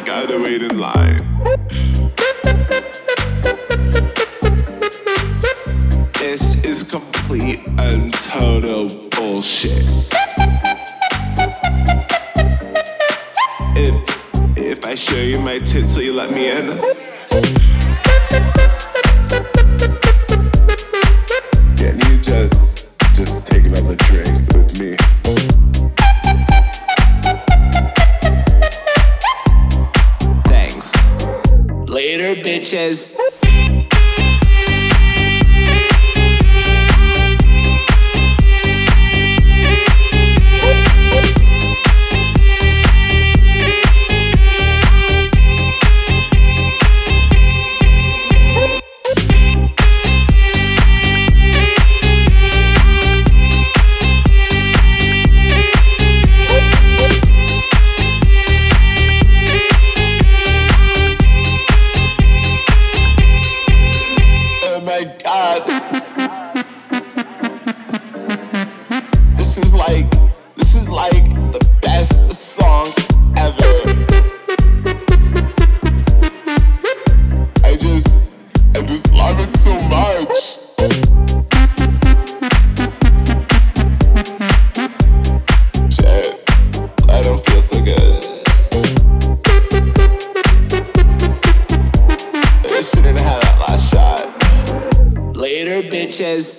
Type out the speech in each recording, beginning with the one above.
gotta wait in line. This is complete and total bullshit. If I show you my tits, will you let me in? Can you just take another drink with me? Thanks. Later, bitches. This is like the best song ever. I just love it so much. Shit, I don't feel so good. I shouldn't have had that last shot. Later, bitches.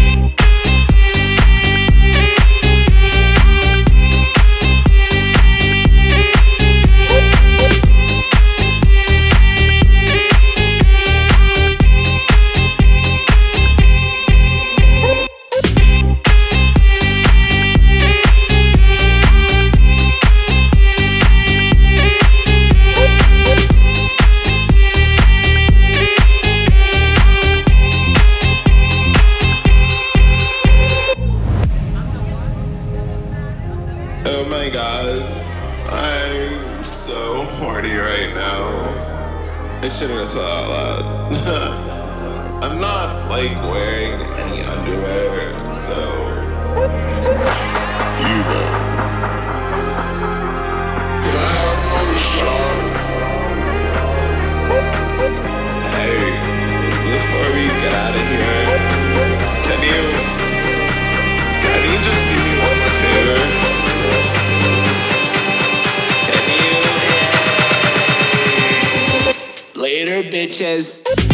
Oh my god, I'm so horny right now. I shouldn't have said that out loud. I'm not like wearing any underwear, so you know. Can I have another shot? Hey, before we get out of here, can you just do me one favor? Later, bitches.